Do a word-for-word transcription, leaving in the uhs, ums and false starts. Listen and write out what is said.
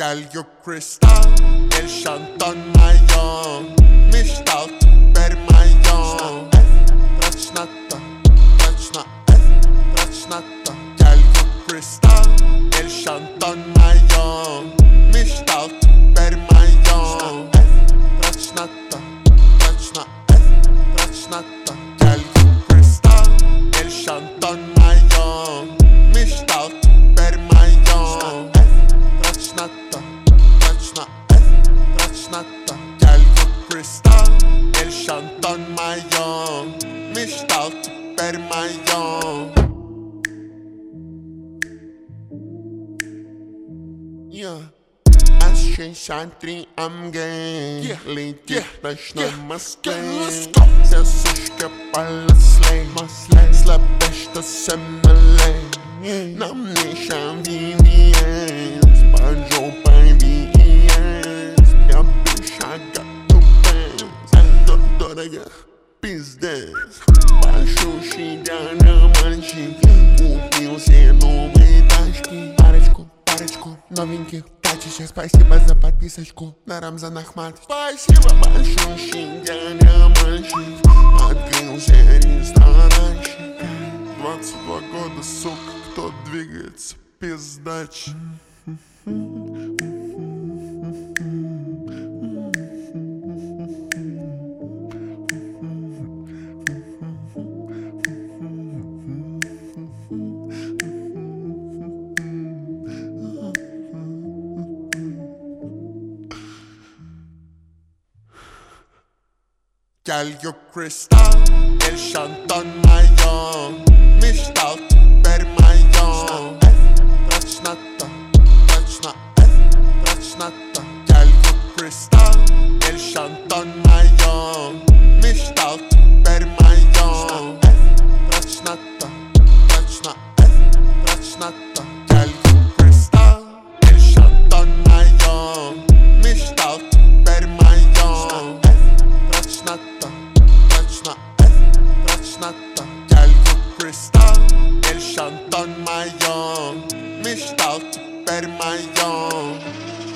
Gelgő Kristal, el Shanton Mayon Mishtal, per Mayon Rachnata, Rachna, Rachnata Gelgő Kristal, el Shanton Mayon Mishtal, per Mayon Rachnata, Rachna, Rachnata Gelgő Kristal, el Shanton Mayon Mishtal, per Mayon Rachnata, Rachna, Rachnata Gelgő Kristal, el Shanton Mayon Mishtal, per Mayon. Yeah. Ashen Shantri, I'm gay. Yeah. Lady Dash, no maskay. Let's go. Sessushka Palaslay, Maslay, Slapeshta Semalay. Nam Nation V V S, Banjo Pai V E S. Yabushaga Tupens, and Dodoraga Business. Baixo Shidana Manchi, Upil Seno Vedashki. Парочку, парочку новеньких тачащих. Спасибо за подписочку на Рамзан Ахмат. Спасибо большое, Шиндяня Манчи. Открылся ресторанчик. двадцать два года, сука, кто двигается, пиздач. Gelgő Kristal, el Shanton Mayon Mishtal, per Mayon Rachnata, Rachna, Rachnata Gelgő Kristal, el Shanton Mayon Mishtal, per Mayon Rachnata, Rachna, Rachnata Gelgő Kristal, el Shanton Mayon Mishtal, per Mayon Rachnata, Rachna, Rachnata Gelgő Kristal, el Shanton Mayon Mishtal, per Mayon.